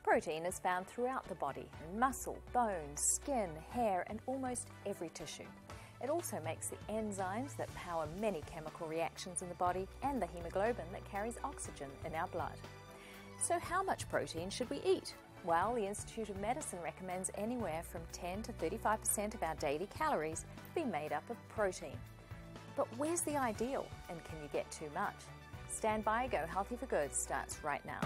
Protein is found throughout the body in muscle, bones, skin, hair, and almost every tissue. It also makes the enzymes that power many chemical reactions in the body and the hemoglobin that carries oxygen in our blood. So how much protein should we eat? Well, the Institute of Medicine recommends anywhere from 10 to 35% of our daily calories be made up of protein. But where's the ideal, and can you get too much? Stand by, Go Healthy for Good starts right now.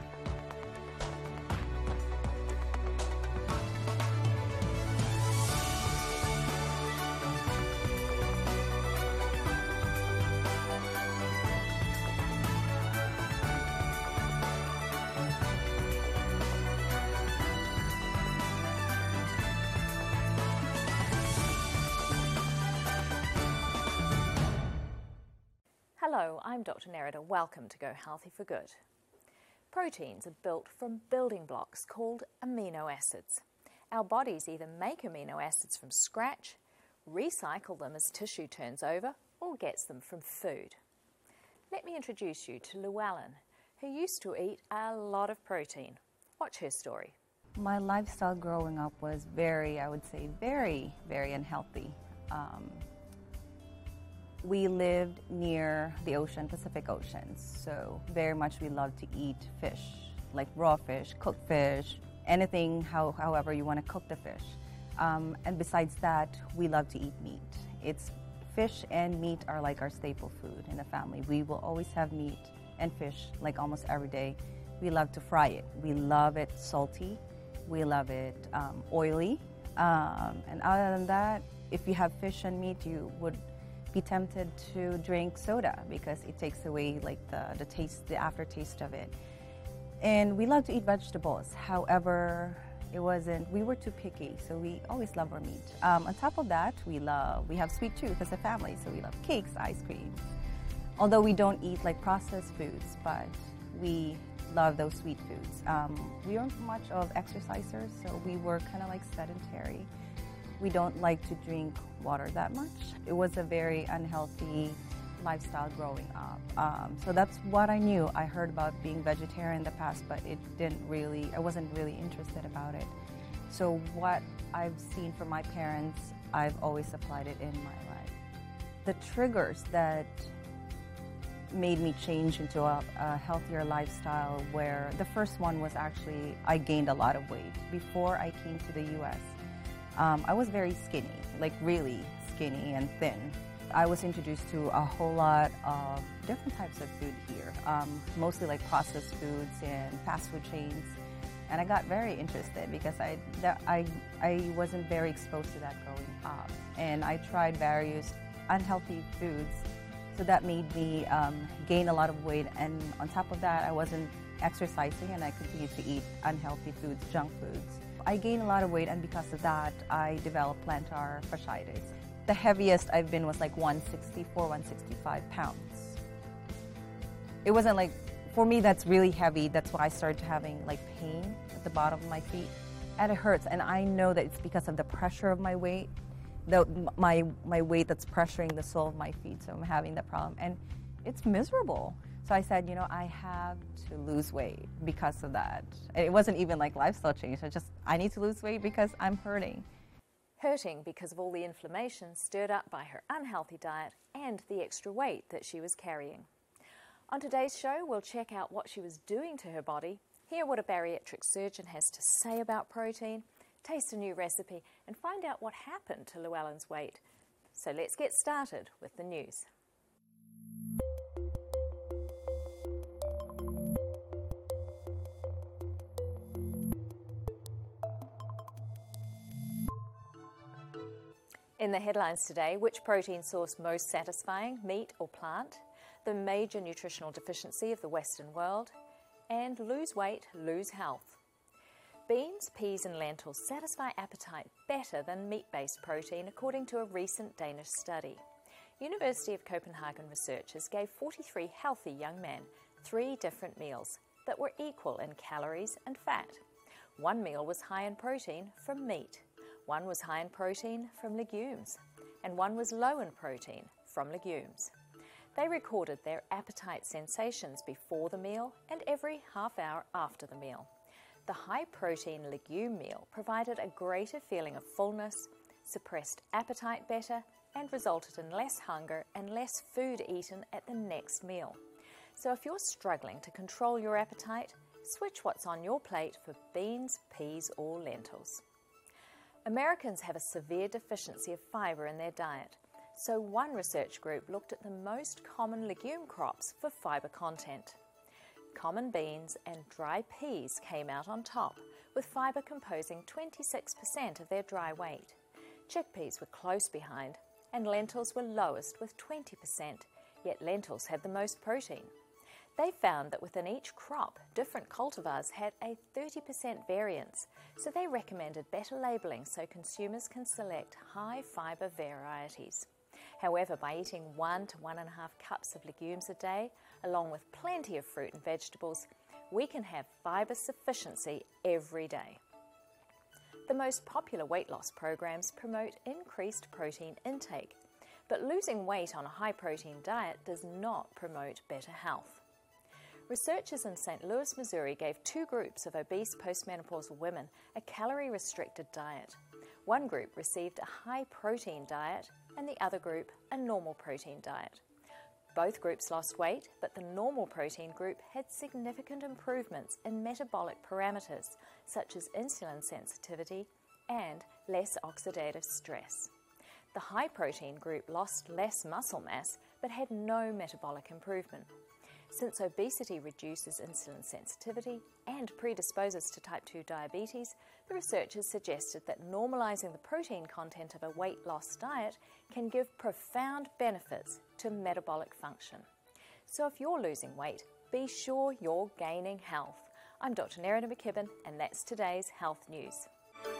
Hello, I'm Dr. Nerida. Welcome to Go Healthy for Good. Proteins are built from building blocks called amino acids. Our bodies either make amino acids from scratch, recycle them as tissue turns over, or gets them from food. Let me introduce you to Llewellyn, who used to eat a lot of protein. Watch her story. My lifestyle growing up was very unhealthy. We lived near the ocean, Pacific Ocean, so very much we love to eat fish, like raw fish, cooked fish, anything however you want to cook the fish. And besides that, we love to eat meat. Fish and meat are like our staple food in the family. We will always have meat and fish like almost every day. We love to fry it. We love it salty. We love it oily. And other than that, if you have fish and meat, you would be tempted to drink soda because it takes away like the taste, the aftertaste of it. And we love to eat vegetables. However, we were too picky, so we always love our meat. On top of that, we have sweet tooth as a family, so we love cakes, ice cream. Although we don't eat like processed foods, but we love those sweet foods. We aren't much of exercisers, so we were kind of like sedentary. We don't like to drink water that much. It was a very unhealthy lifestyle growing up. So that's what I knew. I heard about being vegetarian in the past, but I wasn't really interested about it. So what I've seen from my parents, I've always applied it in my life. The triggers that made me change into a healthier lifestyle, where the first one was actually I gained a lot of weight. Before I came to the U.S., I was very skinny, like really skinny and thin. I was introduced to a whole lot of different types of food here, mostly like processed foods and fast food chains. And I got very interested because I wasn't very exposed to that growing up. And I tried various unhealthy foods, so that made me gain a lot of weight. And on top of that, I wasn't exercising and I continued to eat unhealthy foods, junk foods. I gained a lot of weight, and because of that, I developed plantar fasciitis. The heaviest I've been was like 164, 165 pounds. It wasn't like, for me that's really heavy. That's why I started having like pain at the bottom of my feet. And it hurts, and I know that it's because of the pressure of my weight, my weight that's pressuring the sole of my feet, so I'm having that problem. And it's miserable. So I said, I have to lose weight because of that. It wasn't even like lifestyle change. I need to lose weight because I'm hurting. Hurting because of all the inflammation stirred up by her unhealthy diet and the extra weight that she was carrying. On today's show, we'll check out what she was doing to her body, hear what a bariatric surgeon has to say about protein, taste a new recipe, and find out what happened to Llewellyn's weight. So let's get started with the news. In the headlines today, which protein source most satisfying, meat or plant? The major nutritional deficiency of the Western world? And lose weight, lose health. Beans, peas and lentils satisfy appetite better than meat-based protein, according to a recent Danish study. University of Copenhagen researchers gave 43 healthy young men 3 different meals that were equal in calories and fat. One meal was high in protein from meat. One was high in protein from legumes, and one was low in protein from legumes. They recorded their appetite sensations before the meal and every half hour after the meal. The high-protein legume meal provided a greater feeling of fullness, suppressed appetite better, and resulted in less hunger and less food eaten at the next meal. So if you're struggling to control your appetite, switch what's on your plate for beans, peas, or lentils. Americans have a severe deficiency of fibre in their diet, so one research group looked at the most common legume crops for fibre content. Common beans and dry peas came out on top, with fibre composing 26% of their dry weight. Chickpeas were close behind, and lentils were lowest with 20%, yet lentils had the most protein. They found that within each crop, different cultivars had a 30% variance, so they recommended better labelling so consumers can select high fibre varieties. However, by eating 1 to 1.5 cups of legumes a day, along with plenty of fruit and vegetables, we can have fibre sufficiency every day. The most popular weight loss programs promote increased protein intake, but losing weight on a high-protein diet does not promote better health. Researchers in St. Louis, Missouri gave 2 groups of obese postmenopausal women a calorie-restricted diet. One group received a high-protein diet and the other group a normal protein diet. Both groups lost weight, but the normal protein group had significant improvements in metabolic parameters such as insulin sensitivity and less oxidative stress. The high-protein group lost less muscle mass but had no metabolic improvement. Since obesity reduces insulin sensitivity and predisposes to type 2 diabetes, the researchers suggested that normalizing the protein content of a weight loss diet can give profound benefits to metabolic function. So if you're losing weight, be sure you're gaining health. I'm Dr. Nerida McKibben, and that's today's Health News.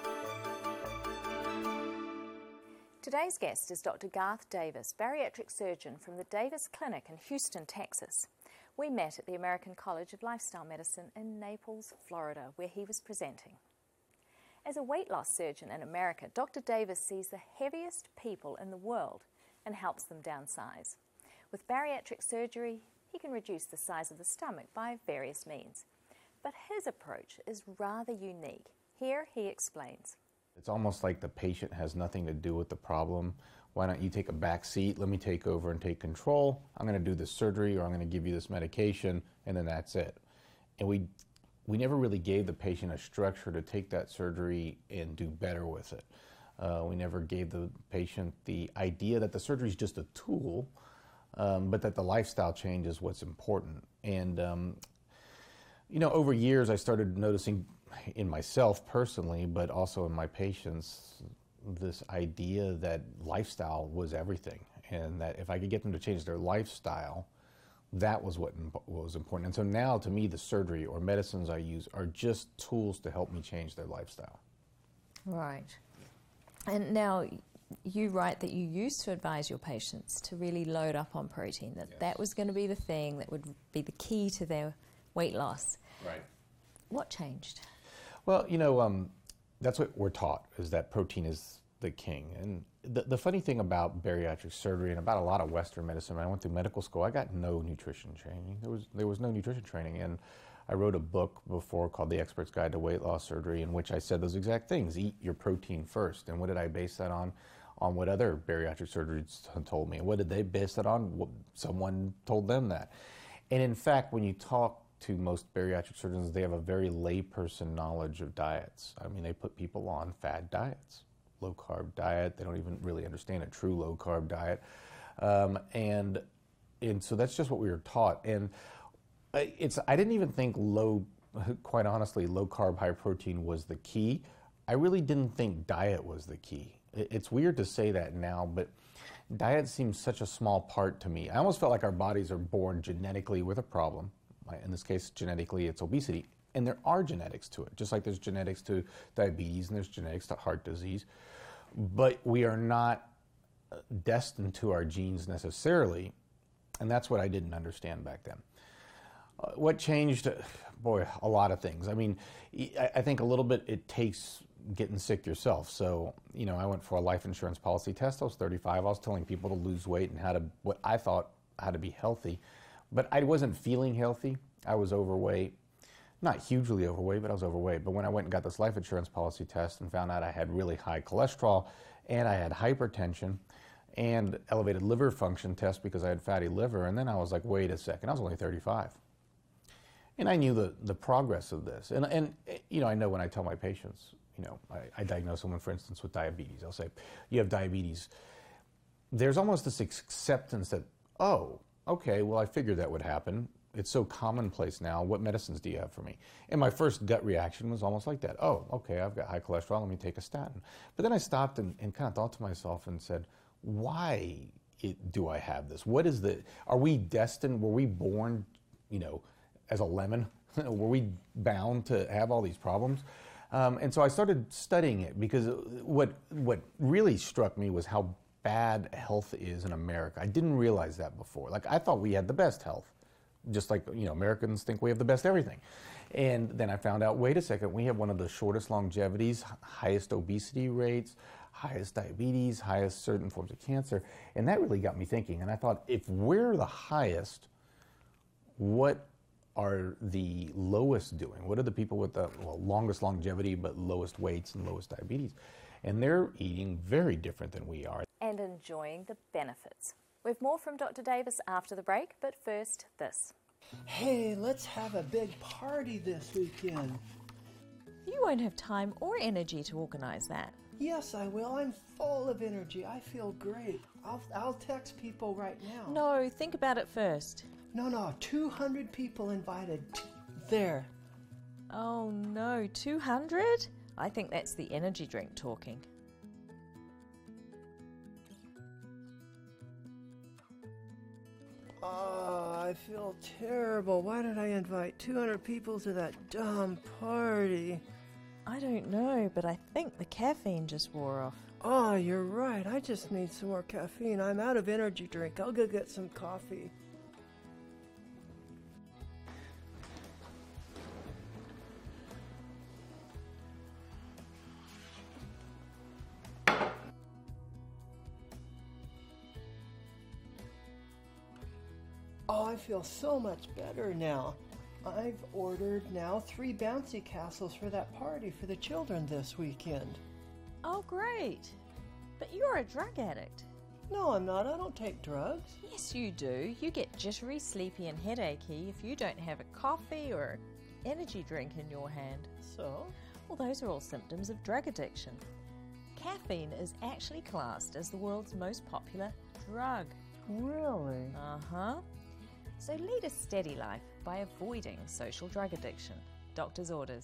Today's guest is Dr. Garth Davis, bariatric surgeon from the Davis Clinic in Houston, Texas. We met at the American College of Lifestyle Medicine in Naples, Florida, where he was presenting. As a weight loss surgeon in America, Dr. Davis sees the heaviest people in the world and helps them downsize. With bariatric surgery, he can reduce the size of the stomach by various means. But his approach is rather unique. Here he explains. It's almost like the patient has nothing to do with the problem. Why don't you take a back seat? Let me take over and take control. I'm going to do this surgery, or I'm going to give you this medication, and then that's it. And we never really gave the patient a structure to take that surgery and do better with it. We never gave the patient the idea that the surgery is just a tool, but that the lifestyle change is what's important. And over years, I started noticing in myself personally, but also in my patients, this idea that lifestyle was everything, and that if I could get them to change their lifestyle, that was what was important. And so now, to me, the surgery or medicines I use are just tools to help me change their lifestyle. Right. And now, you write that you used to advise your patients to really load up on protein, that Yes. that was going to be the thing that would be the key to their weight loss. Right. What changed? Well, that's what we're taught, is that protein is the king. And the funny thing about bariatric surgery and about a lot of Western medicine, when I went through medical school, I got no nutrition training. There was no nutrition training. And I wrote a book before called The Expert's Guide to Weight Loss Surgery, in which I said those exact things. Eat your protein first. And what did I base that on? On what other bariatric surgeons told me. And what did they base it on? Well, someone told them that. And in fact, when you talk to most bariatric surgeons, they have a very layperson knowledge of diets. I mean, they put people on fad diets, low-carb diet. They don't even really understand a true low-carb diet. And so that's just what we were taught. And I didn't even think quite honestly, low-carb, high-protein was the key. I really didn't think diet was the key. It's weird to say that now, but diet seems such a small part to me. I almost felt like our bodies are born genetically with a problem. In this case, genetically, it's obesity. And there are genetics to it, just like there's genetics to diabetes and there's genetics to heart disease. But we are not destined to our genes necessarily, and that's what I didn't understand back then. What changed? Boy, a lot of things. I mean, I think a little bit it takes getting sick yourself. So, I went for a life insurance policy test. I was 35. I was telling people to lose weight and what I thought how to be healthy. But I wasn't feeling healthy. I was overweight. not hugely overweight, but I was overweight. But when I went and got this life insurance policy test and found out I had really high cholesterol and I had hypertension and elevated liver function test because I had fatty liver, and then I was like, wait a second, I was only 35. And I knew the progress of this. And you know, I know when I tell my patients, you know, I diagnose someone, for instance, with diabetes. I'll say, you have diabetes. There's almost this acceptance that, oh, okay, well, I figured that would happen. It's so commonplace now. What medicines do you have for me? And my first gut reaction was almost like that. Oh, okay, I've got high cholesterol. Let me take a statin. But then I stopped and kind of thought to myself and said, why do I have this? What is are we destined? Were we born, you know, as a lemon? Were we bound to have all these problems? And so I started studying it because what really struck me was how bad health is in America. I didn't realize that before. Like, I thought we had the best health. Just like, you know, Americans think we have the best everything. And then I found out, wait a second, we have one of the shortest longevities, highest obesity rates, highest diabetes, highest certain forms of cancer. And that really got me thinking. And I thought, if we're the highest, what are the lowest doing? What are the people with the longest longevity but lowest weights and lowest diabetes? And they're eating very different than we are. And enjoying the benefits. We have more from Dr. Davis after the break, but first, this. Hey, let's have a big party this weekend. You won't have time or energy to organise that. Yes, I will. I'm full of energy. I feel great. I'll text people right now. No, think about it first. No, 200 people invited. There. Oh no, 200? I think that's the energy drink talking. Oh, I feel terrible. Why did I invite 200 people to that dumb party? I don't know, but I think the caffeine just wore off. Oh, you're right. I just need some more caffeine. I'm out of energy drink. I'll go get some coffee. Oh, I feel so much better now. I've ordered now 3 bouncy castles for that party for the children this weekend. Oh, great. But you're a drug addict. No, I'm not. I don't take drugs. Yes, you do. You get jittery, sleepy, and headachy if you don't have a coffee or an energy drink in your hand. So? Well, those are all symptoms of drug addiction. Caffeine is actually classed as the world's most popular drug. Really? Uh-huh. So lead a steady life by avoiding social drug addiction. Doctor's orders.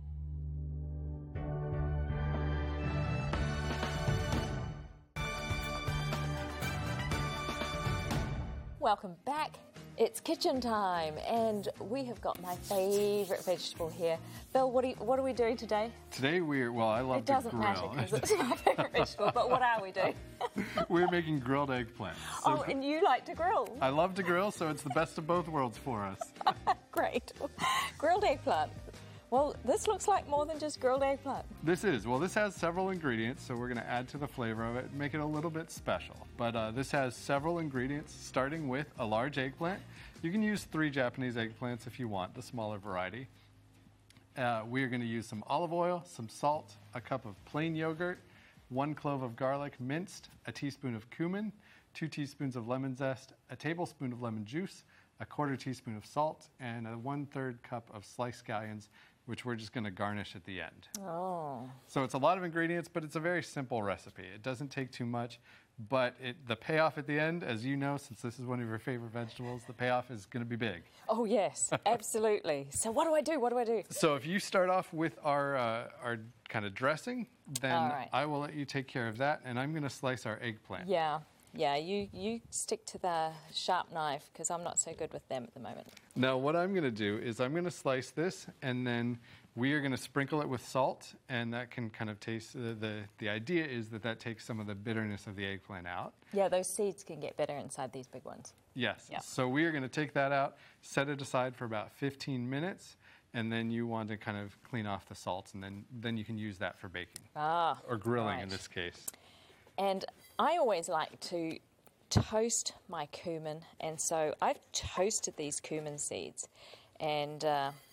Welcome back. It's kitchen time, and we have got my favourite vegetable here. Bill, what are we doing today? Today I love to grill. It doesn't matter because it's my favourite vegetable, but what are we doing? We're making grilled eggplant. Oh, and you like to grill? I love to grill, so it's the best of both worlds for us. Great. Grilled eggplant. Well, this looks like more than just grilled eggplant. This has several ingredients, so we're going to add to the flavor of it, make it a little bit special. But this has several ingredients, starting with a large eggplant. You can use 3 Japanese eggplants if you want, the smaller variety. We are going to use some olive oil, some salt, a cup of plain yogurt, 1 clove of garlic minced, a teaspoon of cumin, 2 teaspoons of lemon zest, a tablespoon of lemon juice, a 1/4 teaspoon of salt, and a 1/3 cup of sliced scallions, which we're just going to garnish at the end. Oh. So it's a lot of ingredients, but it's a very simple recipe. It doesn't take too much, but the payoff at the end, as you know, since this is one of your favorite vegetables, the payoff is going to be big. Oh, yes, absolutely. So what do I do? So if you start off with our kind of dressing, then right. I will let you take care of that, and I'm going to slice our eggplant. Yeah, you stick to the sharp knife because I'm not so good with them at the moment. Now what I'm going to do is I'm going to slice this, and then we are going to sprinkle it with salt, and that can kind of taste, the idea is that takes some of the bitterness of the eggplant out. Yeah, those seeds can get better inside these big ones. Yes. Yeah. So we are going to take that out, set it aside for about 15 minutes, and then you want to kind of clean off the salts, and then you can use that for baking. Or grilling right. in this case. And I always like to toast my cumin, and so I've toasted these cumin seeds, and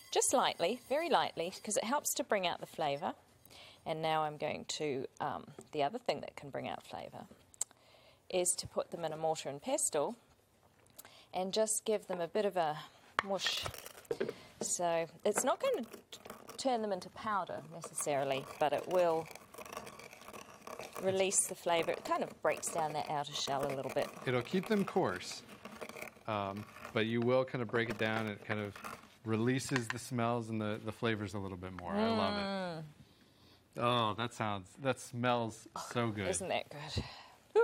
just lightly, very lightly, because it helps to bring out the flavour. And now I'm going to, the other thing that can bring out flavour is to put them in a mortar and pestle and just give them a bit of a mush. So it's not going to turn them into powder necessarily, but it will release the flavour. It kind of breaks down that outer shell a little bit. It'll keep them coarse, but you will kind of break it down. And it kind of releases the smells and the flavors a little bit more. I love it. Oh, that smells so good. Isn't that good? Whew.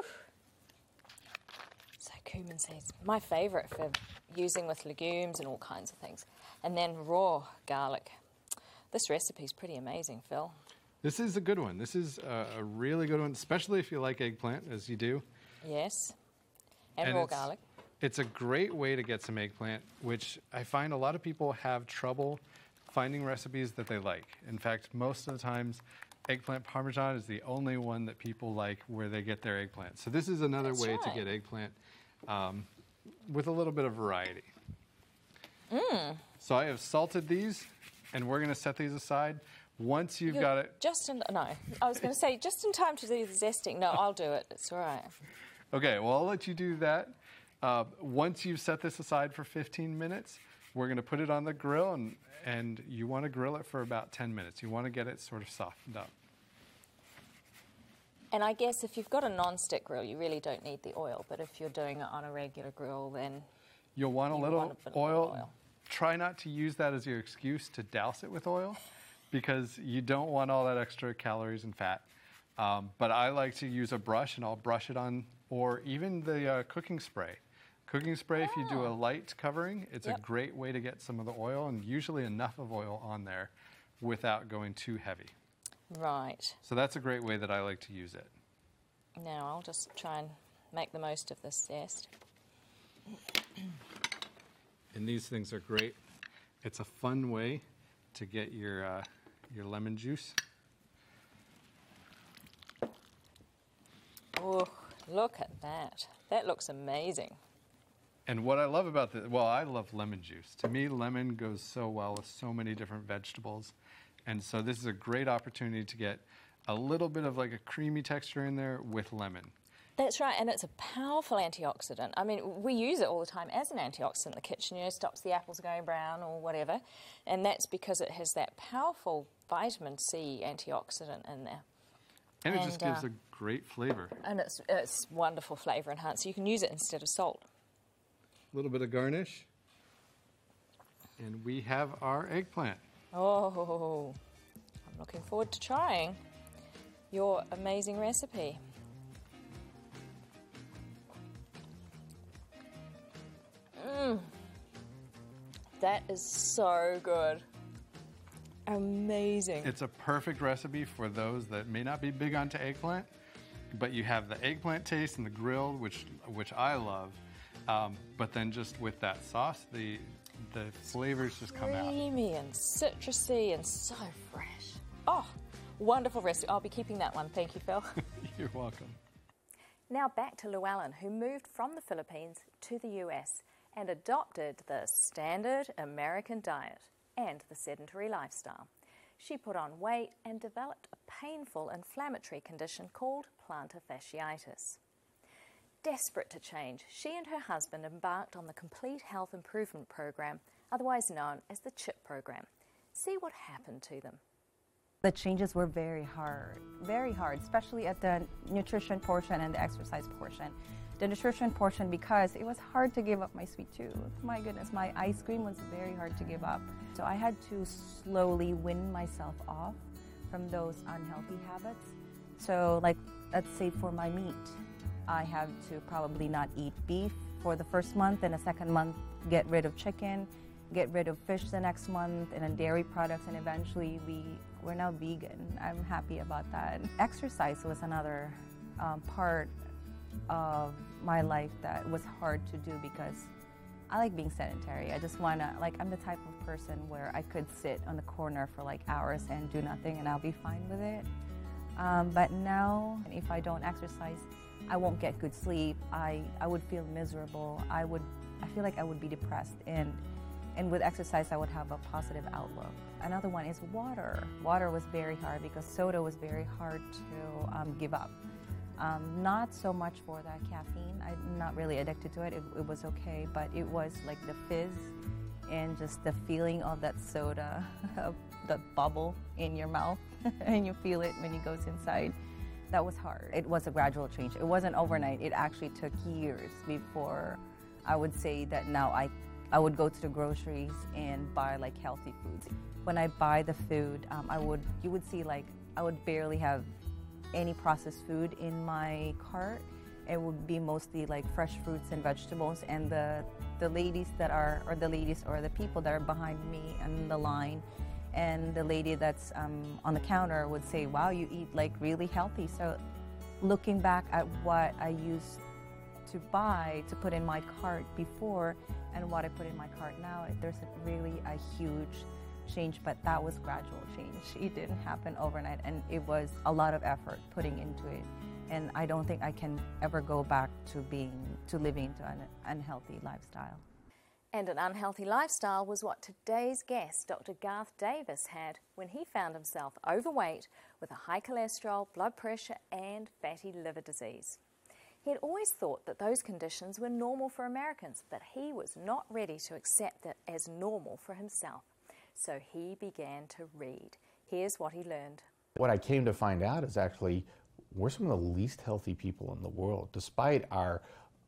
So cumin seeds, my favourite for using with legumes and all kinds of things. And then raw garlic. This recipe's pretty amazing, Phil. This is a good one. This is a really good one, especially if you like eggplant, as you do. Yes. And raw garlic. It's a great way to get some eggplant, which I find a lot of people have trouble finding recipes that they like. In fact, most of the times, eggplant parmesan is the only one that people like where they get their eggplant. So this is another way to get eggplant with a little bit of variety. So I have salted these, and we're going to set these aside. Once you've got it... I was going to say, just in time to do the zesting. No, I'll do it. It's all right. Okay, well, I'll let you do that. Once you've set this aside for 15 minutes, we're going to put it on the grill, and you want to grill it for about 10 minutes. You want to get it sort of softened up. And I guess if you've got a non-stick grill, you really don't need the oil. But if you're doing it on a regular grill, then... You'll want a little oil. Try not to use that as your excuse to douse it with oil, because you don't want all that extra calories and fat. But I like to use a brush, and I'll brush it on, or even the cooking spray. Cooking spray, if you do a light covering, it's a great way to get some of the oil, and usually enough of oil on there without going too heavy. Right. So that's a great way that I like to use it. Now I'll just try and make the most of this zest. And these things are great. It's a fun way to get your lemon juice. Oh, look at that. That looks amazing. And what I love about this, well, I love lemon juice. To me, lemon goes so well with so many different vegetables. And so this is a great opportunity to get a little bit of like a creamy texture in there with lemon. That's right, and it's a powerful antioxidant. I mean, we use it all the time as an antioxidant in the kitchen, stops the apples going brown or whatever. And that's because it has that powerful vitamin C antioxidant in there. And it just gives a great flavor. And it's wonderful flavor enhancer. You can use it instead of salt. A little bit of garnish. And we have our eggplant. Oh, I'm looking forward to trying your amazing recipe. That is so good. Amazing. It's a perfect recipe for those that may not be big onto eggplant, but you have the eggplant taste and the grilled, which I love. But then just with that sauce, the flavors just come out. Creamy and citrusy and so fresh. Oh, wonderful recipe. I'll be keeping that one. Thank you, Phil. You're welcome. Now back to Llewellyn, who moved from the Philippines to the US and adopted the standard American diet and the sedentary lifestyle. She put on weight and developed a painful inflammatory condition called plantar fasciitis. Desperate to change, she and her husband embarked on the Complete Health Improvement Program, otherwise known as the CHIP program. See what happened to them. The changes were very hard, especially at the nutrition portion and the exercise portion. The nutrition portion, because it was hard to give up my sweet tooth. My goodness, my ice cream was very hard to give up. So I had to slowly wean myself off from those unhealthy habits. So like, let's say for my meat, I have to probably not eat beef for the first month, and the second month get rid of chicken, get rid of fish the next month, and then dairy products, and eventually we're now vegan. I'm happy about that. Exercise was another part of my life that was hard to do because I like being sedentary. I just want to, I'm the type of person where I could sit on the corner for hours and do nothing and I'll be fine with it. But now, if I don't exercise, I won't get good sleep. I would feel miserable. I feel like I would be depressed. And And with exercise, I would have a positive outlook. Another one is water. Water was very hard because soda was very hard to give up. Not so much for that caffeine. I'm not really addicted to it. It was okay, but it was like the fizz and just the feeling of that soda, that bubble in your mouth, and you feel it when it goes inside. That was hard. It was a gradual change. It wasn't overnight. It actually took years before I would say that now I would go to the groceries and buy like healthy foods. When I buy the food, you would see like I would barely have any processed food in my cart. It would be mostly like fresh fruits and vegetables, and the ladies or the people that are behind me in the line, and the lady that's on the counter would say, wow, you eat like really healthy. So looking back at what I used to buy to put in my cart before and what I put in my cart now, there's really a huge change, but that was gradual change. It didn't happen overnight, and it was a lot of effort putting into it. And I don't think I can ever go back to living into an unhealthy lifestyle. And an unhealthy lifestyle was what today's guest, Dr. Garth Davis, had when he found himself overweight with a high cholesterol, blood pressure and fatty liver disease. He had always thought that those conditions were normal for Americans, but he was not ready to accept it as normal for himself. So he began to read. Here's what he learned. What I came to find out is actually we're some of the least healthy people in the world, despite our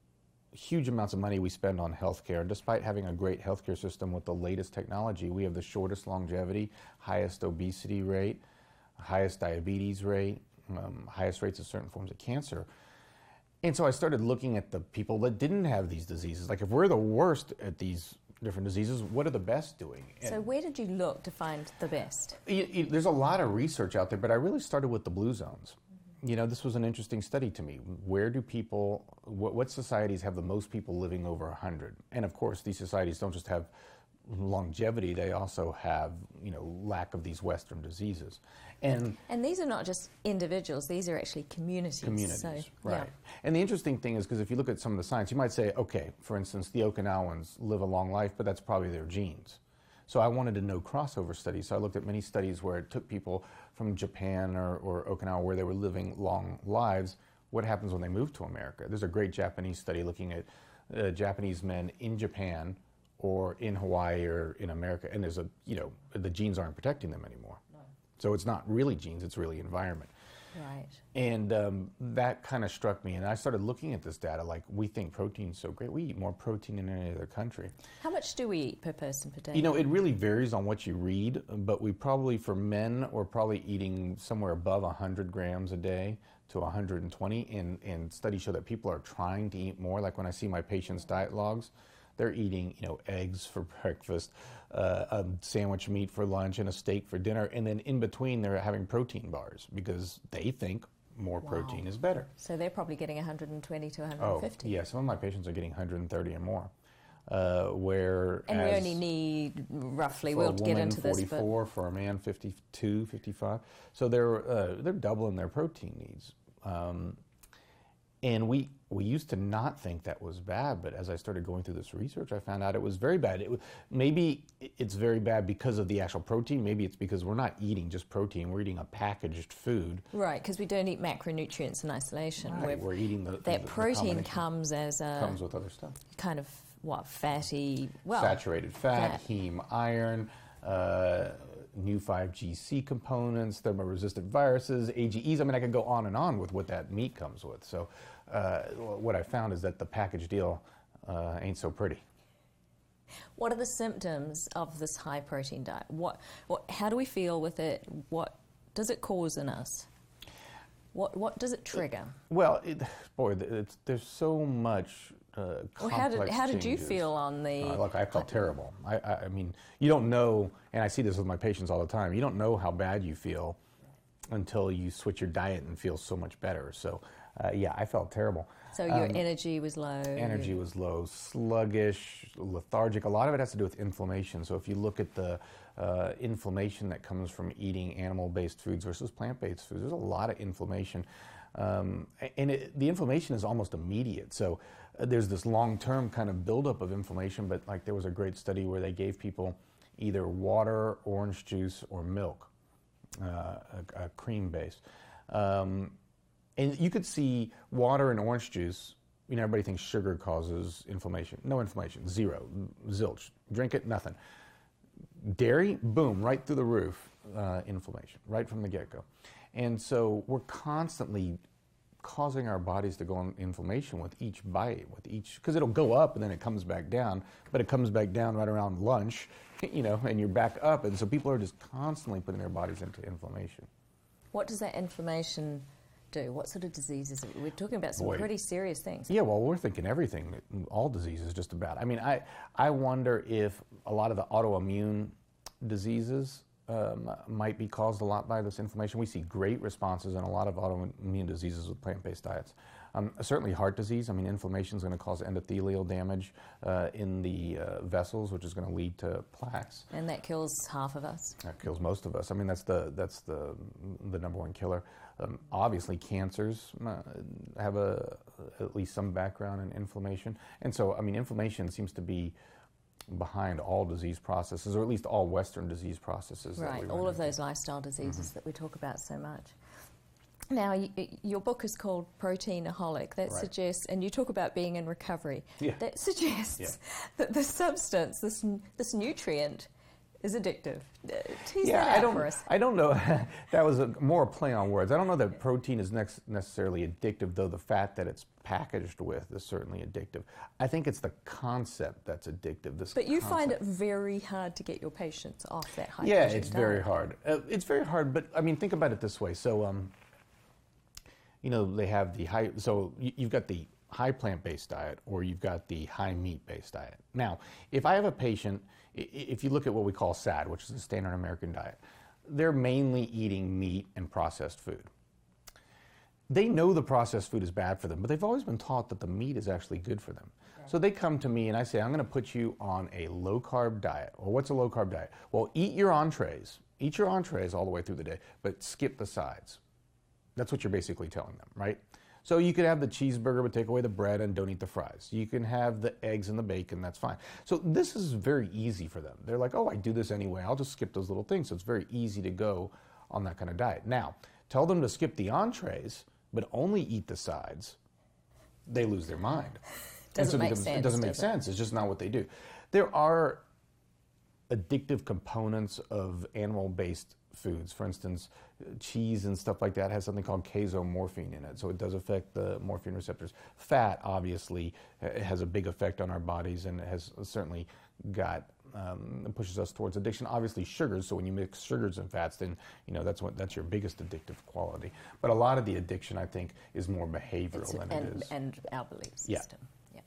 huge amounts of money we spend on healthcare, and despite having a great healthcare system with the latest technology. We have the shortest longevity, highest obesity rate, highest diabetes rate, highest rates of certain forms of cancer. And so I started looking at the people that didn't have these diseases. Like, if we're the worst at these different diseases, what are the best doing? So where did you look to find the best? There's a lot of research out there, but I really started with the blue zones. You know, this was an interesting study to me. Where do people, what societies have the most people living over 100? And of course, these societies don't just have longevity, they also have, lack of these Western diseases. And these are not just individuals, these are actually communities. So, right. Yeah. And the interesting thing is, because if you look at some of the science, you might say, okay, for instance, the Okinawans live a long life, but that's probably their genes. So I wanted to know crossover studies. So I looked at many studies where it took people from Japan or Okinawa where they were living long lives. What happens when they move to America? There's a great Japanese study looking at Japanese men in Japan or in Hawaii or in America, and there's the genes aren't protecting them anymore. No. So it's not really genes, it's really environment. Right. And that kind of struck me, and I started looking at this data, like, we think protein's so great. We eat more protein than any other country. How much do we eat per person per day? It really varies on what you read, but we probably, for men, we're probably eating somewhere above 100 grams a day to 120, and studies show that people are trying to eat more. Like when I see my patients' diet logs, they're eating, eggs for breakfast, a sandwich meat for lunch, and a steak for dinner. And then in between, they're having protein bars because they think more protein is better. So they're probably getting 120 to 150. Oh, yeah. Some of my patients are getting 130 or more. And we only need roughly, we'll get into this, 44, for a man 52, 55. So they're doubling their protein needs. And we used to not think that was bad, but as I started going through this research, I found out it was very bad. Maybe it's very bad because of the actual protein. Maybe it's because we're not eating just protein. We're eating a packaged food. Right, because we don't eat macronutrients in isolation. Right, we're eating that protein comes comes with other stuff. Kind of fatty, saturated fat, heme iron, new 5GC components, thermoresistant viruses, AGEs. I mean, I could go on and on with what that meat comes with. So what I found is that the package deal ain't so pretty. What are the symptoms of this high protein diet? How do we feel with it? What does it cause in us? What does it trigger? Well, there's so much complex how did you changes. Feel on the... Look, I felt terrible. I mean, you don't know, and I see this with my patients all the time, you don't know how bad you feel until you switch your diet and feel so much better. So, yeah, I felt terrible. So your energy was low? Energy was low, sluggish, lethargic. A lot of it has to do with inflammation. So if you look at the inflammation that comes from eating animal-based foods versus plant-based foods, there's a lot of inflammation. The inflammation is almost immediate. So there's this long-term kind of buildup of inflammation, but like there was a great study where they gave people either water, orange juice, or milk, a cream base. And you could see water and orange juice, everybody thinks sugar causes inflammation. No inflammation, zero, zilch. Drink it, nothing. Dairy, boom, right through the roof, inflammation, right from the get-go. And so we're constantly causing our bodies to go on inflammation with each bite, because it'll go up and then it comes back down, but it comes back down right around lunch, and you're back up. And so people are just constantly putting their bodies into inflammation. What does that inflammation do? What sort of diseases? We're talking about some pretty serious things. Yeah, well, we're thinking everything, all diseases just about. I mean, I wonder if a lot of the autoimmune diseases might be caused a lot by this inflammation. We see great responses in a lot of autoimmune diseases with plant-based diets. Certainly heart disease. I mean, inflammation is going to cause endothelial damage in the vessels, which is going to lead to plaques. And that kills half of us. That kills most of us. I mean, that's the number one killer. Obviously, cancers have at least some background in inflammation. And so, I mean, inflammation seems to be behind all disease processes, or at least all Western disease processes. Right, all of those lifestyle diseases that we talk about so much. Now, your book is called Proteinaholic. That suggests, and you talk about being in recovery, that suggests that the substance, this nutrient, is addictive. Tease that out for us. I don't know. That was more a play on words. I don't know that protein is necessarily addictive, though the fat that it's packaged with is certainly addictive. I think it's the concept that's addictive. But you find it very hard to get your patients off that high protein diet. Yeah, it's very hard. It's very hard, but I mean, think about it this way. So, they have the high, so you've got the high plant-based diet, or you've got the high meat-based diet. Now, if I have a patient, if you look at what we call SAD, which is the standard American diet, they're mainly eating meat and processed food. They know the processed food is bad for them, but they've always been taught that the meat is actually good for them. Right. So they come to me and I say, I'm going to put you on a low-carb diet. Well, what's a low-carb diet? Well, eat your entrees all the way through the day, but skip the sides. That's what you're basically telling them, right? So you could have the cheeseburger, but take away the bread and don't eat the fries. You can have the eggs and the bacon, that's fine. So this is very easy for them. They're like, oh, I do this anyway. I'll just skip those little things. So it's very easy to go on that kind of diet. Now, tell them to skip the entrees, but only eat the sides. They lose their mind. Doesn't make sense. It doesn't make sense. It's just not what they do. There are addictive components of animal-based foods. For instance, cheese and stuff like that has something called casomorphine in it, so it does affect the morphine receptors. Fat, obviously, has a big effect on our bodies and has certainly got pushes us towards addiction. Obviously, sugars. So when you mix sugars and fats, then that's your biggest addictive quality. But a lot of the addiction, I think, is more behavioral than it is. And our belief system. Yeah.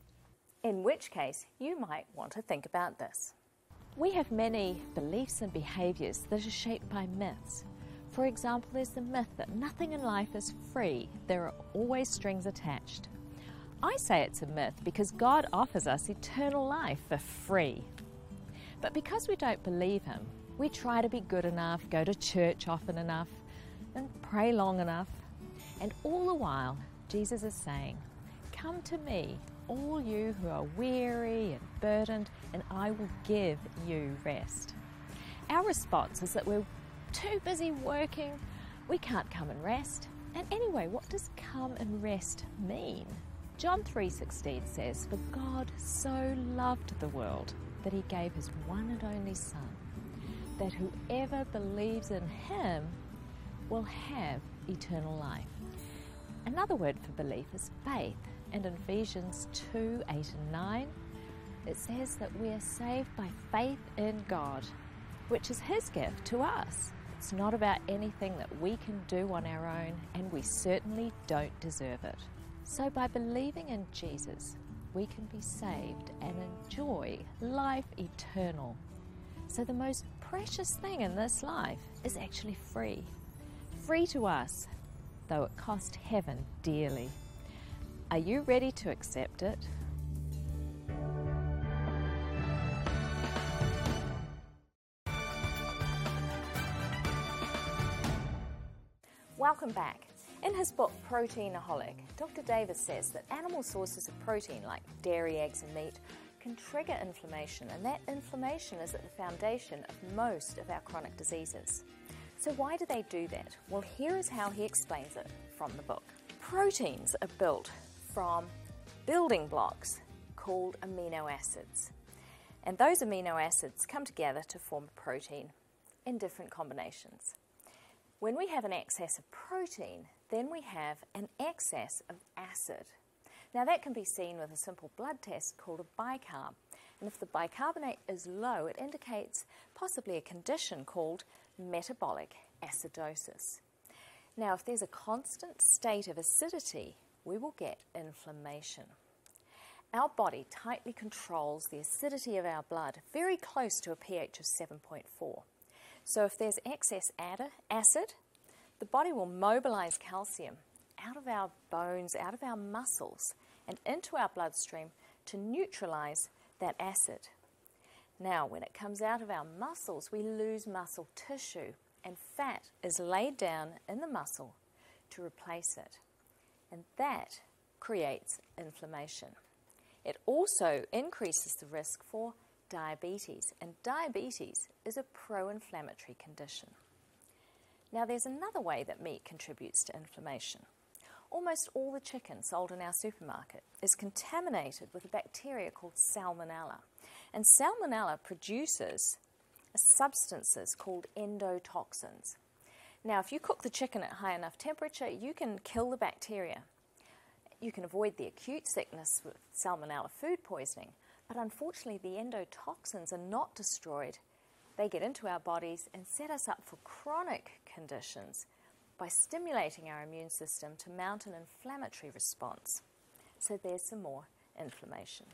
In which case, you might want to think about this. We have many beliefs and behaviours that are shaped by myths. For example, there's the myth that nothing in life is free. There are always strings attached. I say it's a myth because God offers us eternal life for free. But because we don't believe Him, we try to be good enough, go to church often enough, and pray long enough. And all the while, Jesus is saying, "Come to me, all you who are weary and burdened, and I will give you rest." Our response is that we're too busy working, we can't come and rest. And anyway, what does come and rest mean? John 3:16 says, "For God so loved the world that He gave His one and only Son, that whoever believes in Him will have eternal life." Another word for belief is faith. And in Ephesians 2:8 and 9, it says that we are saved by faith in God, which is His gift to us. It's not about anything that we can do on our own, and we certainly don't deserve it. So by believing in Jesus, we can be saved and enjoy life eternal. So the most precious thing in this life is actually free. Free to us, though it cost heaven dearly. Are you ready to accept it? Welcome back. In his book Proteinaholic, Dr. Davis says that animal sources of protein like dairy, eggs and meat can trigger inflammation, and that inflammation is at the foundation of most of our chronic diseases. So why do they do that? Well, here is how he explains it from the book. Proteins are built from building blocks called amino acids. And those amino acids come together to form a protein in different combinations. When we have an excess of protein, then we have an excess of acid. Now that can be seen with a simple blood test called a bicarb. And if the bicarbonate is low, it indicates possibly a condition called metabolic acidosis. Now if there's a constant state of acidity, we will get inflammation. Our body tightly controls the acidity of our blood, very close to a pH of 7.4. So if there's excess acid, the body will mobilize calcium out of our bones, out of our muscles, and into our bloodstream to neutralize that acid. Now, when it comes out of our muscles, we lose muscle tissue, and fat is laid down in the muscle to replace it. And that creates inflammation. It also increases the risk for diabetes, and diabetes is a pro-inflammatory condition. Now, there's another way that meat contributes to inflammation. Almost all the chicken sold in our supermarket is contaminated with a bacteria called Salmonella. And Salmonella produces substances called endotoxins. Now, if you cook the chicken at high enough temperature, you can kill the bacteria. You can avoid the acute sickness with Salmonella food poisoning, but unfortunately the endotoxins are not destroyed. They get into our bodies and set us up for chronic conditions by stimulating our immune system to mount an inflammatory response. So there's some more inflammation.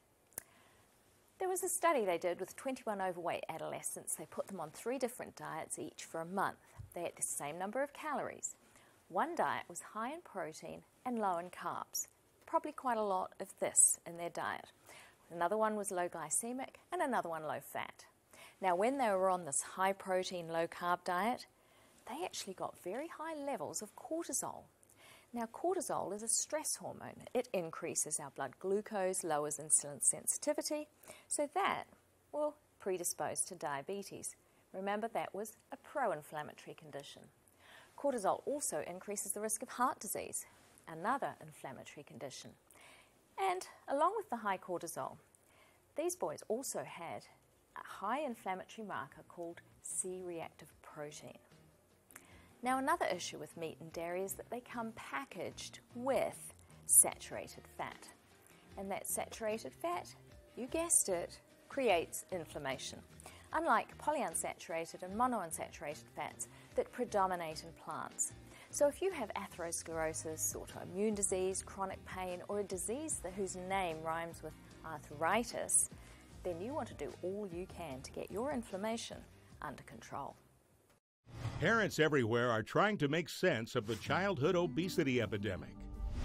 There was a study they did with 21 overweight adolescents. They put them on 3 different diets each for a month. They ate the same number of calories. One diet was high in protein and low in carbs, probably quite a lot of this in their diet. Another one was low glycemic and another one low fat. Now, when they were on this high protein, low carb diet, they actually got very high levels of cortisol. Now, cortisol is a stress hormone. It increases our blood glucose, lowers insulin sensitivity, so that will predispose to diabetes. Remember, that was a pro-inflammatory condition. Cortisol also increases the risk of heart disease, another inflammatory condition. And along with the high cortisol, these boys also had a high inflammatory marker called C-reactive protein. Now, another issue with meat and dairy is that they come packaged with saturated fat. And that saturated fat, you guessed it, creates inflammation, unlike polyunsaturated and monounsaturated fats that predominate in plants. So if you have atherosclerosis, autoimmune disease, chronic pain, or a disease whose name rhymes with arthritis, then you want to do all you can to get your inflammation under control. Parents everywhere are trying to make sense of the childhood obesity epidemic.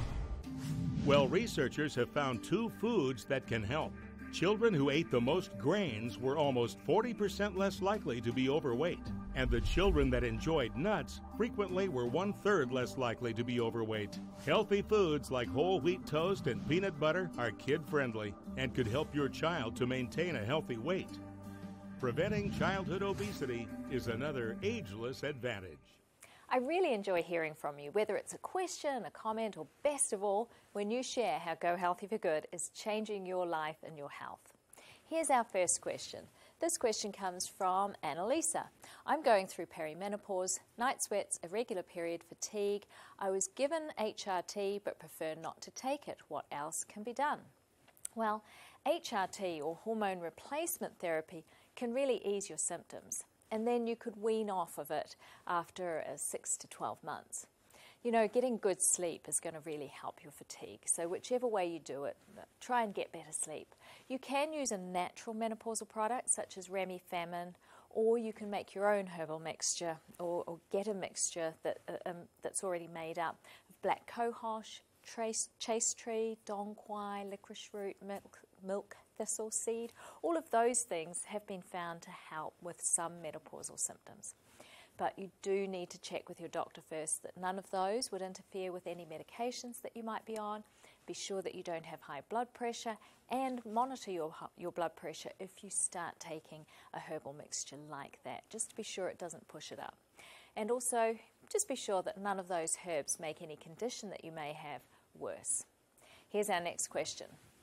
Well, researchers have found 2 foods that can help. Children who ate the most grains were almost 40% less likely to be overweight, and the children that enjoyed nuts frequently were 1/3 less likely to be overweight. Healthy foods like whole wheat toast and peanut butter are kid-friendly and could help your child to maintain a healthy weight. Preventing childhood obesity is another ageless advantage. I really enjoy hearing from you, whether it's a question, a comment, or best of all, when you share how Go Healthy for Good is changing your life and your health. Here's our first question. This question comes from Annalisa. I'm going through perimenopause, night sweats, irregular period, fatigue. I was given HRT but prefer not to take it. What else can be done? Well, HRT, or hormone replacement therapy, can really ease your symptoms, and then you could wean off of it after 6 to 12 months. You know, getting good sleep is going to really help your fatigue, so whichever way you do it, try and get better sleep. You can use a natural menopausal product such as Remifamin, or you can make your own herbal mixture or get a mixture that's already made up of black cohosh, chaste tree, dong quai, licorice root, milk thistle seed. All of those things have been found to help with some menopausal symptoms. but you do need to check with your doctor first that none of those would interfere with any medications that you might be on. Be sure that you don't have high blood pressure, and monitor your blood pressure if you start taking a herbal mixture like that, just to be sure it doesn't push it up. And also, just be sure that none of those herbs make any condition that you may have worse. Here's our next question.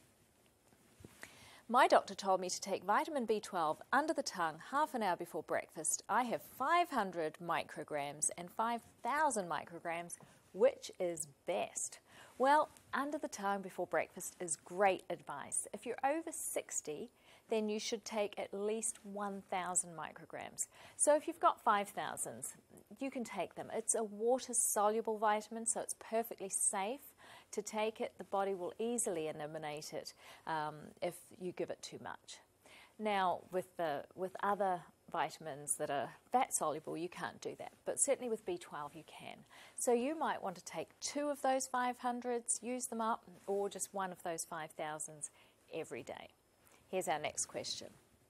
My doctor told me to take vitamin B12 under the tongue half an hour before breakfast. I have 500 micrograms and 5,000 micrograms. Which is best? Well, under the tongue before breakfast is great advice. If you're over 60, then you should take at least 1,000 micrograms. So if you've got 5,000s, you can take them. It's a water-soluble vitamin, so it's perfectly safe to take it. The body will easily eliminate it if you give it too much. Now, with other vitamins that are fat-soluble, you can't do that. But certainly with B12, you can. So you might want to take 2 of those 500s, use them up, or just 1 of those 5,000s every day. Here's our next question.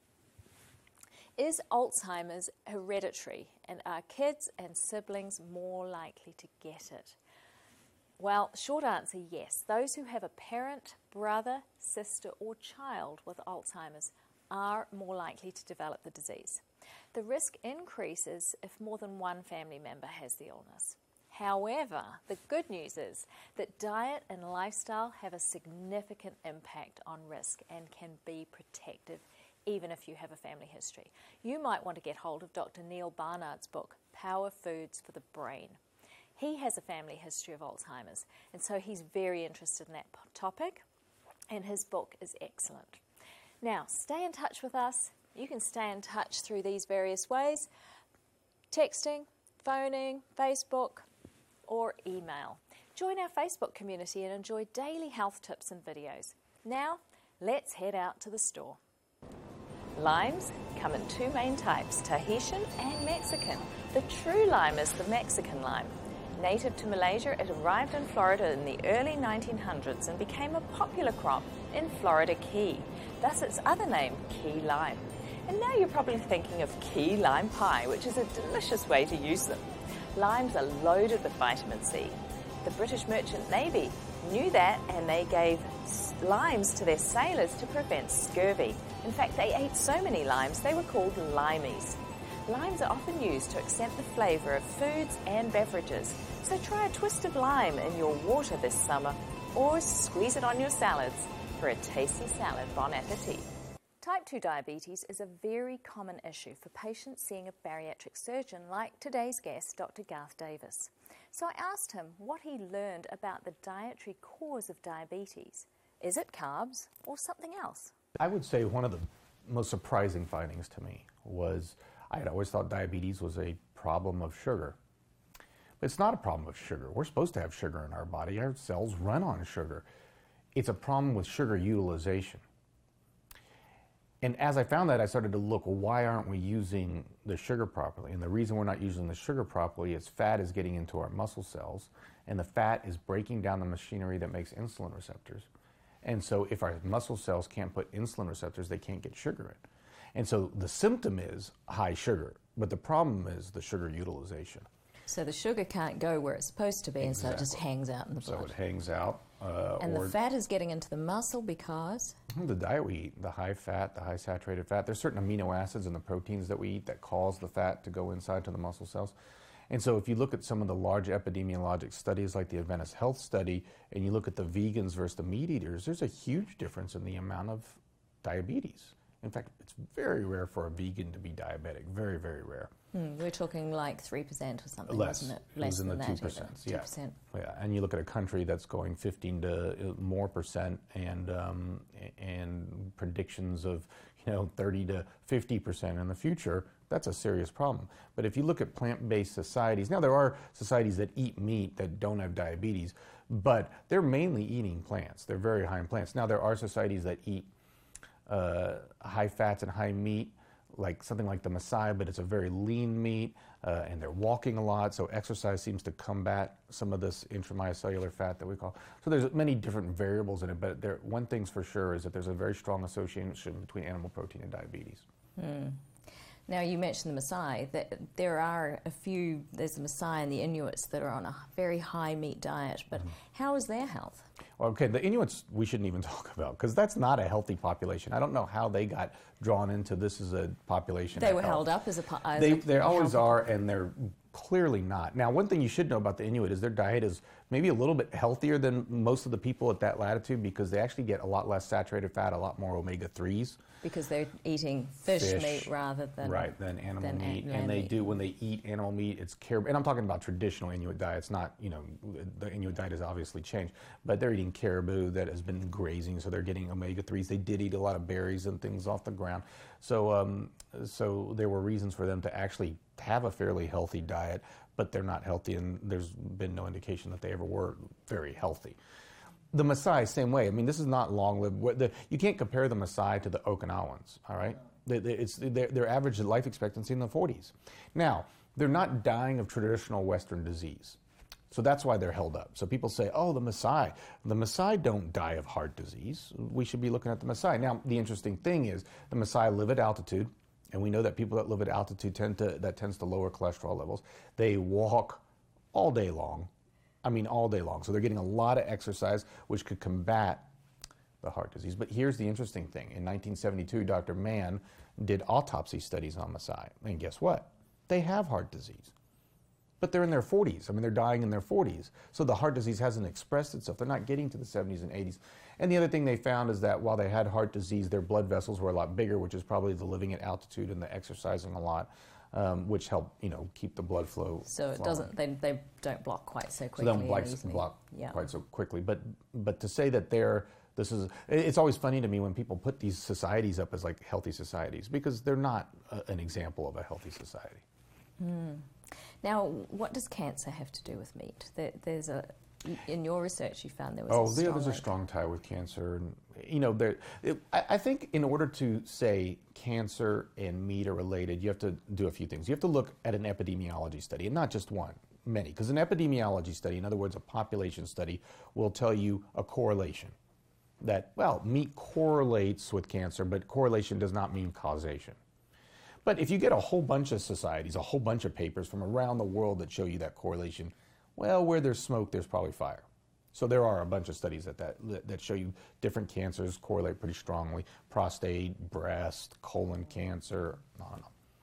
Is Alzheimer's hereditary, and are kids and siblings more likely to get it? Well, short answer, yes. Those who have a parent, brother, sister, or child with Alzheimer's are more likely to develop the disease. The risk increases if more than one family member has the illness. However, the good news is that diet and lifestyle have a significant impact on risk and can be protective even if you have a family history. You might want to get hold of Dr. Neil Barnard's book, Power Foods for the Brain. He has a family history of Alzheimer's, and so he's very interested in that topic, and his book is excellent. Now, stay in touch with us. You can stay in touch through these various ways: texting, phoning, Facebook, or email. Join our Facebook community and enjoy daily health tips and videos. Now, let's head out to the store. Limes come in 2 main types, Tahitian and Mexican. The true lime is the Mexican lime. Native to Malaysia, it arrived in Florida in the early 1900s and became a popular crop in Florida Key. Thus its other name, key lime. And now you're probably thinking of key lime pie, which is a delicious way to use them. Limes are loaded with vitamin C. The British Merchant Navy knew that, and they gave limes to their sailors to prevent scurvy. In fact, they ate so many limes, they were called limeys. Limes are often used to accent the flavour of foods and beverages, so try a twist of lime in your water this summer, or squeeze it on your salads for a tasty salad. Bon appetit. Type 2 diabetes is a very common issue for patients seeing a bariatric surgeon like today's guest, Dr. Garth Davis. So I asked him what he learned about the dietary cause of diabetes. Is it carbs or something else? I would say one of the most surprising findings to me was I had always thought diabetes was a problem of sugar. But it's not a problem of sugar. We're supposed to have sugar in our body. Our cells run on sugar. It's a problem with sugar utilization. And as I found that, I started to look, well, why aren't we using the sugar properly? And the reason we're not using the sugar properly is fat is getting into our muscle cells, and the fat is breaking down the machinery that makes insulin receptors. And so if our muscle cells can't put insulin receptors, they can't get sugar in. And so the symptom is high sugar, but the problem is the sugar utilization. So the sugar can't go where it's supposed to be, and so it just hangs out in the blood. So it hangs out. And the fat is getting into the muscle because? The diet we eat, the high fat, the high saturated fat. There's certain amino acids in the proteins that we eat that cause the fat to go inside to the muscle cells. And so if you look at some of the large epidemiologic studies like the Adventist Health Study, and you look at the vegans versus the meat eaters, there's a huge difference in the amount of diabetes. In fact, it's very rare for a vegan to be diabetic. Very, very rare. We're talking like 3% or something, Less. wasn't it? Less than the 2%. Yeah. 2%. Yeah, and you look at a country that's going 15 to more percent, and predictions of 30 to 50% in the future. That's a serious problem. But if you look at plant-based societies, now there are societies that eat meat that don't have diabetes, but they're mainly eating plants. They're very high in plants. Now there are societies that eat high fats and high meat, like something like the Maasai, but it's a very lean meat, and they're walking a lot, so exercise seems to combat some of this intramyocellular fat that we call. So there's many different variables in it, but one thing's for sure is that there's a very strong association between animal protein and diabetes. Now, you mentioned the Maasai. There are there's the Maasai and the Inuits that are on a very high meat diet, but how is their health? Well, okay, the Inuits we shouldn't even talk about because that's not a healthy population. I don't know how they got drawn into this as a population. They were held up as a They always are, and they're clearly not. Now, one thing you should know about the Inuit is their diet is maybe a little bit healthier than most of the people at that latitude because they actually get a lot less saturated fat, a lot more omega-3s. Because they're eating fish meat rather than animal meat. And they do, when they eat animal meat, it's caribou. And I'm talking about traditional Inuit diets, not, the Inuit diet has obviously changed. But they're eating caribou that has been grazing, so they're getting omega-3s. They did eat a lot of berries and things off the ground. So, so there were reasons for them to actually have a fairly healthy diet, but they're not healthy, and there's been no indication that they ever were very healthy. The Maasai, same way. I mean, this is not long-lived. You can't compare the Maasai to the Okinawans, all right? Their average life expectancy in the 40s. Now, they're not dying of traditional Western disease. So that's why they're held up. So people say, oh, the Maasai don't die of heart disease. We should be looking at the Maasai. Now, the interesting thing is the Maasai live at altitude, and we know that people that live at altitude tends to lower cholesterol levels. They walk all day long. I mean, all day long. So they're getting a lot of exercise, which could combat the heart disease. But here's the interesting thing. In 1972, Dr. Mann did autopsy studies on Maasai. And guess what? They have heart disease. But they're in their 40s. I mean, they're dying in their 40s. So the heart disease hasn't expressed itself. They're not getting to the 70s and 80s. And the other thing they found is that while they had heart disease, their blood vessels were a lot bigger, which is probably the living at altitude and the exercising a lot. Which help, keep the blood flow. So it doesn't. They don't block quite so quickly. So they don't block quite so quickly. But to say that it's always funny to me when people put these societies up as like healthy societies because they're not an example of a healthy society. Now, what does cancer have to do with meat? In your research, you found there was there's a strong tie with cancer. I think in order to say cancer and meat are related, you have to do a few things. You have to look at an epidemiology study, and not just one, many. Because an epidemiology study, in other words, a population study, will tell you a correlation. That, meat correlates with cancer, but correlation does not mean causation. But if you get a whole bunch of societies, a whole bunch of papers from around the world that show you that correlation, where there's smoke, there's probably fire. So there are a bunch of studies that show you different cancers correlate pretty strongly. Prostate, breast, colon cancer, on.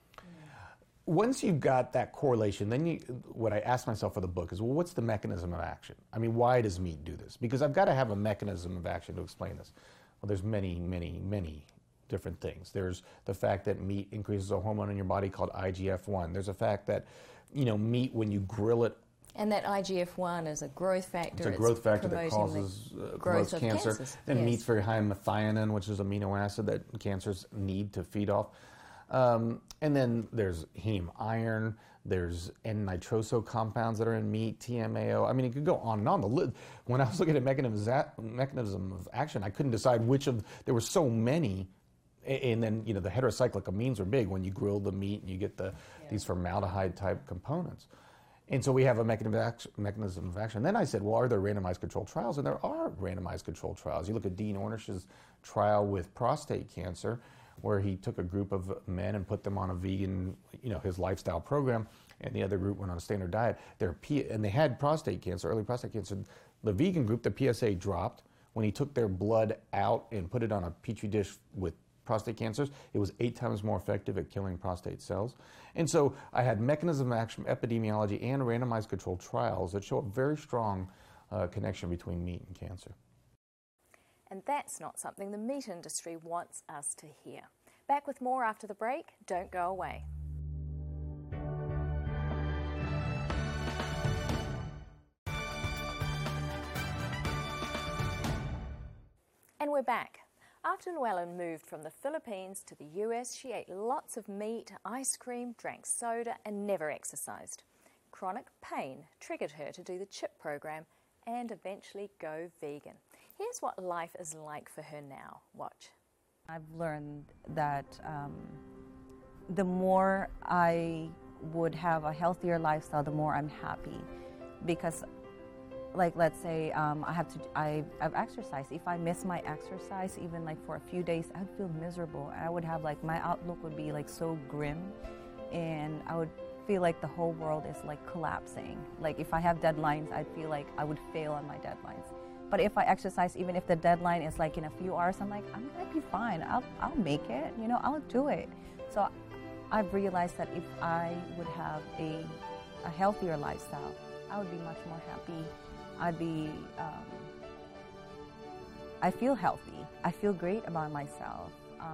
Once you've got that correlation, then what I asked myself for the book is, what's the mechanism of action? I mean, why does meat do this? Because I've got to have a mechanism of action to explain this. Well, there's many, many, many different things. There's the fact that meat increases a hormone in your body called IGF-1. There's a fact that, meat, when you grill it, and that IGF-1 is a growth factor. It's a growth factor that causes growth of cancer. And meat's very high in methionine, which is an amino acid that cancers need to feed off. And then there's heme iron. There's N-nitroso compounds that are in meat, TMAO. I mean, it could go on and on. When I was looking at mechanism of action, I couldn't decide there were so many. And then, the heterocyclic amines are big when you grill the meat and you get these formaldehyde-type components. And so we have a mechanism of action. Then I said, are there randomized controlled trials? And there are randomized controlled trials. You look at Dean Ornish's trial with prostate cancer, where he took a group of men and put them on a vegan, his lifestyle program, and the other group went on a standard diet. And they had prostate cancer, early prostate cancer. The vegan group, the PSA dropped. When he took their blood out and put it on a petri dish with prostate cancers, it was 8 times more effective at killing prostate cells. And so I had mechanism of action, epidemiology, and randomized controlled trials that show a very strong connection between meat and cancer. And that's not something the meat industry wants us to hear. Back with more after the break. Don't go away. And we're back. After Llewellyn moved from the Philippines to the US, she ate lots of meat, ice cream, drank soda, and never exercised. Chronic pain triggered her to do the CHIP program and eventually go vegan. Here's what life is like for her now. Watch. I've learned that the more I would have a healthier lifestyle, the more I'm happy. Because like let's say I've exercised. If I miss my exercise, even like for a few days, I'd feel miserable. I would have like my outlook would be like so grim, and I would feel like the whole world is like collapsing. Like if I have deadlines, I'd feel like I would fail on my deadlines. But if I exercise, even if the deadline is like in a few hours, I'm like, I'm gonna be fine. I'll make it. You know, I'll do it. So I've realized that if I would have a healthier lifestyle, I would be much more happy. I feel healthy. I feel great about myself.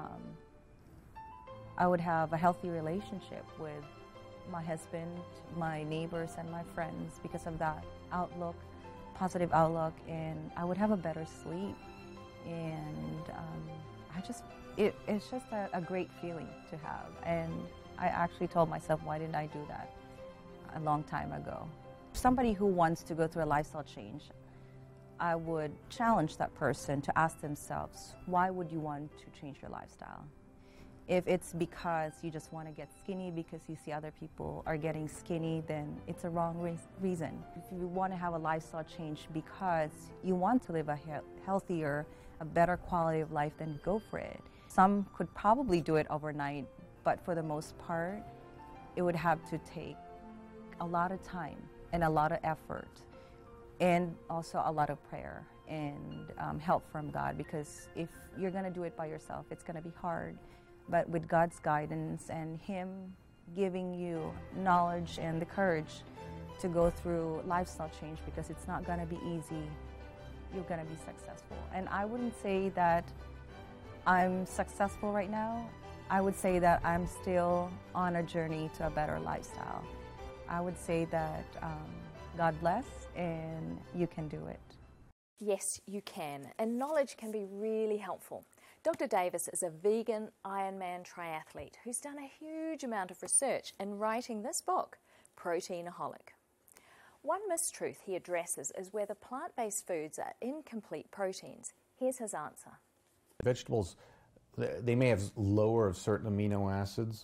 I would have a healthy relationship with my husband, my neighbors, and my friends because of that outlook, positive outlook, and I would have a better sleep. And it's just a great feeling to have. And I actually told myself, why didn't I do that a long time ago? Somebody who wants to go through a lifestyle change, I would challenge that person to ask themselves, why would you want to change your lifestyle? If it's because you just want to get skinny because you see other people are getting skinny, then it's a wrong reason. If you want to have a lifestyle change because you want to live a healthier, a better quality of life, then go for it. Some could probably do it overnight, but for the most part, it would have to take a lot of time and a lot of effort, and also a lot of prayer and help from God, because if you're going to do it by yourself, it's going to be hard. But with God's guidance and Him giving you knowledge and the courage to go through lifestyle change, because it's not going to be easy, you're going to be successful. And I wouldn't say that I'm successful right now. I would say that I'm still on a journey to a better lifestyle. I would say that God bless, and you can do it. Yes, you can, and knowledge can be really helpful. Dr. Davis is a vegan Ironman triathlete who's done a huge amount of research in writing this book, Proteinaholic. One mistruth he addresses is whether plant-based foods are incomplete proteins. Here's his answer. Vegetables, they may have lower of certain amino acids,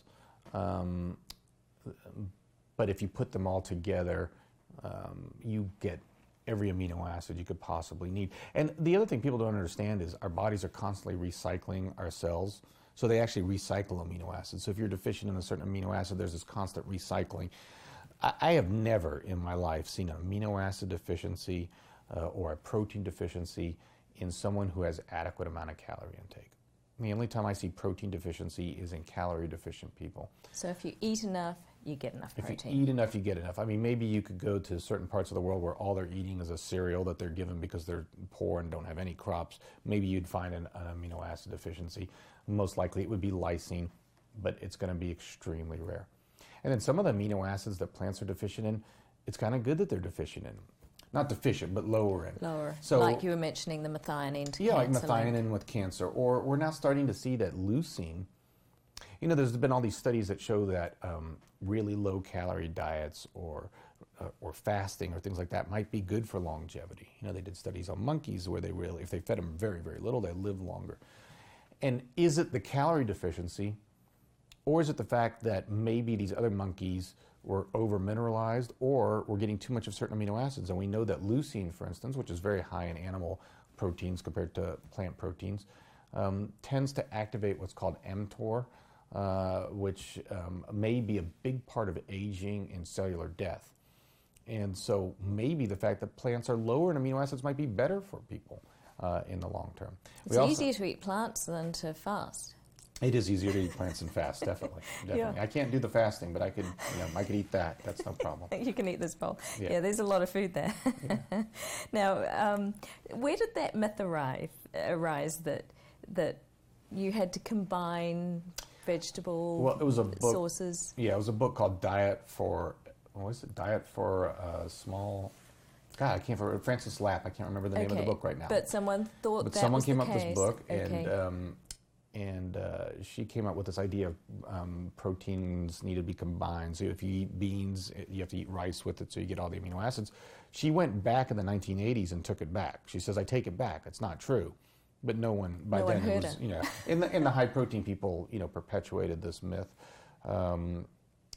but if you put them all together, you get every amino acid you could possibly need. And the other thing people don't understand is our bodies are constantly recycling our cells, so they actually recycle amino acids. So if you're deficient in a certain amino acid, there's this constant recycling. I have never in my life seen an amino acid deficiency or a protein deficiency in someone who has adequate amount of calorie intake. The only time I see protein deficiency is in calorie deficient people. So if you eat enough, you get enough protein. If you eat enough, you get enough. I mean, maybe you could go to certain parts of the world where all they're eating is a cereal that they're given because they're poor and don't have any crops. Maybe you'd find an amino acid deficiency. Most likely it would be lysine, but it's going to be extremely rare. And then some of the amino acids that plants are deficient in, it's kind of good that they're deficient in. Not deficient, but lower in. Lower. So, like you were mentioning the methionine to yeah, cancer. like methionine with cancer. Or we're now starting to see that leucine, you know, there's been all these studies that show that really low-calorie diets or fasting or things like that might be good for longevity. You know, they did studies on monkeys where they really, if they fed them very, very little, they live longer. And is it the calorie deficiency, or is it the fact that maybe these other monkeys were over-mineralized, or we're getting too much of certain amino acids? And we know that leucine, for instance, which is very high in animal proteins compared to plant proteins, tends to activate what's called mTOR, which may be a big part of aging and cellular death. And so maybe the fact that plants are lower in amino acids might be better for people in the long term. It's easier to eat plants than to fast. It is easier to eat plants than fast, definitely. Yeah. I can't do the fasting, but I could eat that. That's no problem. You can eat this bowl. Yeah. There's a lot of food there. Yeah. Now, where did that myth arise that you had to combine vegetable it was a book, sources? Yeah, it was a book called Diet for Small... God, I can't remember. Francis Lapp. I can't remember the name of the book right now. But someone thought but that someone was came the up with case. this book, Okay. and she came up with this idea of proteins need to be combined. So if you eat beans, you have to eat rice with it so you get all the amino acids. She went back in the 1980s and took it back. She says, I take it back. It's not true. But no one, by then, heard it was, it. in the high protein people, perpetuated this myth.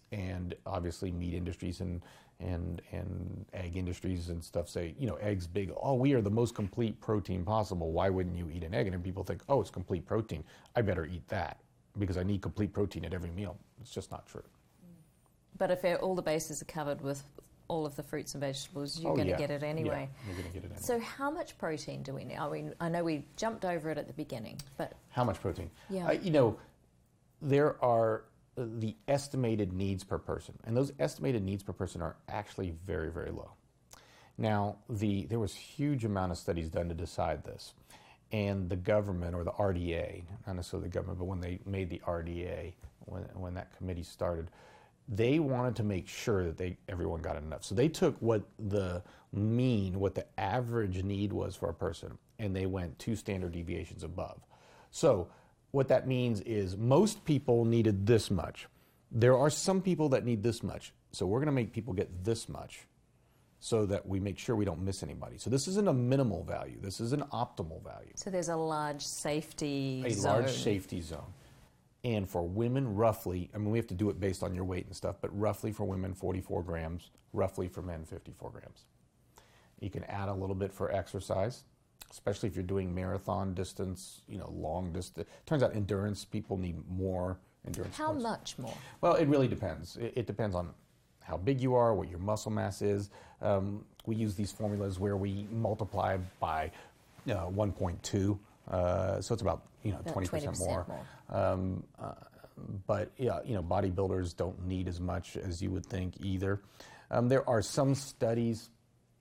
And obviously meat industries and egg industries and stuff say, eggs big, oh, we are the most complete protein possible. Why wouldn't you eat an egg? And then people think, oh, it's complete protein. I better eat that because I need complete protein at every meal. It's just not true. But if all the bases are covered with all of the fruits and vegetables, you're going to get it anyway. Yeah, you're going to get it anyway. So how much protein do we need? I know we jumped over it at the beginning, but... How much protein? Yeah. There are the estimated needs per person, and those estimated needs per person are actually very, very low. Now, there was huge amount of studies done to decide this, and the government, or the RDA, not necessarily the government, but when they made the RDA, when that committee started, they wanted to make sure that everyone got enough. So they took what the average need was for a person, and they went 2 standard deviations above. So what that means is most people needed this much. There are some people that need this much. So we're going to make people get this much so that we make sure we don't miss anybody. So this isn't a minimal value. This is an optimal value. So there's a large safety zone. A large safety zone. And for women, roughly, we have to do it based on your weight and stuff, but roughly for women, 44 grams. Roughly for men, 54 grams. You can add a little bit for exercise, especially if you're doing marathon distance, long distance. Turns out endurance, people need more endurance. How much more? Well, it really depends. It depends on how big you are, what your muscle mass is. We use these formulas where we multiply by 1.2, so it's about 20% more. But bodybuilders don't need as much as you would think either. There are some studies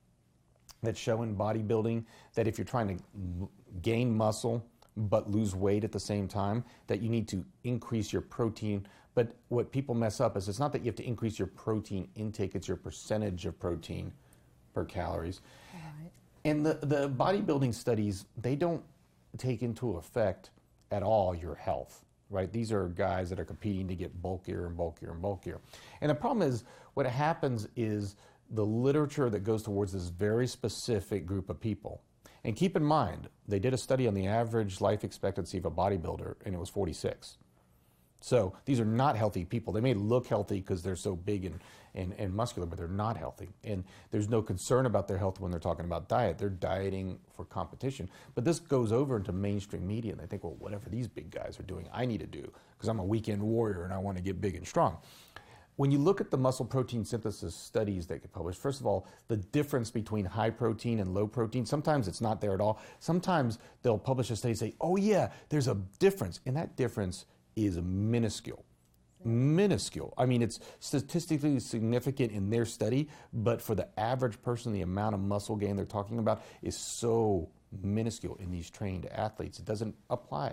that show in bodybuilding that if you're trying to gain muscle but lose weight at the same time, that you need to increase your protein. But what people mess up is it's not that you have to increase your protein intake, it's your percentage of protein per calories. Right. And the bodybuilding studies, they don't take into effect at all your health, right? These are guys that are competing to get bulkier and bulkier and bulkier. And the problem is, what happens is the literature that goes towards this very specific group of people. And keep in mind, they did a study on the average life expectancy of a bodybuilder, and it was 46. So these are not healthy people. They may look healthy because they're so big and muscular, but they're not healthy. And there's no concern about their health when they're talking about diet. They're dieting for competition. But this goes over into mainstream media, and they think, well, whatever these big guys are doing, I need to do because I'm a weekend warrior and I want to get big and strong. When you look at the muscle protein synthesis studies that get published, first of all, the difference between high protein and low protein, sometimes it's not there at all. Sometimes they'll publish a study and say, oh yeah, there's a difference. And that difference is minuscule. Minuscule. It's statistically significant in their study, but for the average person, the amount of muscle gain they're talking about is so minuscule in these trained athletes. It doesn't apply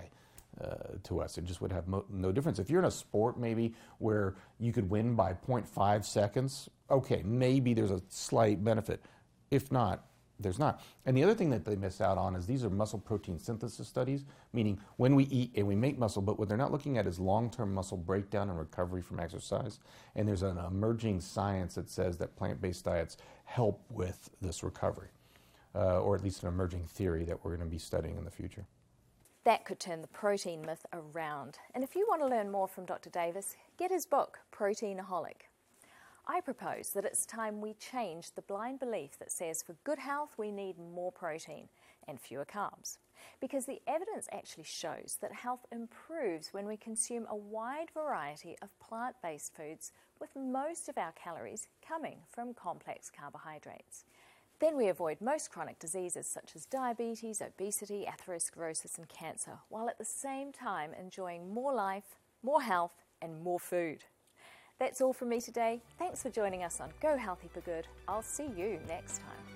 to us. It just would have no difference. If you're in a sport maybe where you could win by 0.5 seconds, okay, maybe there's a slight benefit. If not, there's not. And the other thing that they miss out on is these are muscle protein synthesis studies, meaning when we eat and we make muscle, but what they're not looking at is long-term muscle breakdown and recovery from exercise. And there's an emerging science that says that plant-based diets help with this recovery, or at least an emerging theory that we're going to be studying in the future. That could turn the protein myth around. And if you want to learn more from Dr. Davis, get his book, Proteinaholic. I propose that it's time we change the blind belief that says for good health we need more protein and fewer carbs. Because the evidence actually shows that health improves when we consume a wide variety of plant-based foods, with most of our calories coming from complex carbohydrates. Then we avoid most chronic diseases such as diabetes, obesity, atherosclerosis and cancer, while at the same time enjoying more life, more health and more food. That's all from me today. Thanks for joining us on Go Healthy for Good. I'll see you next time.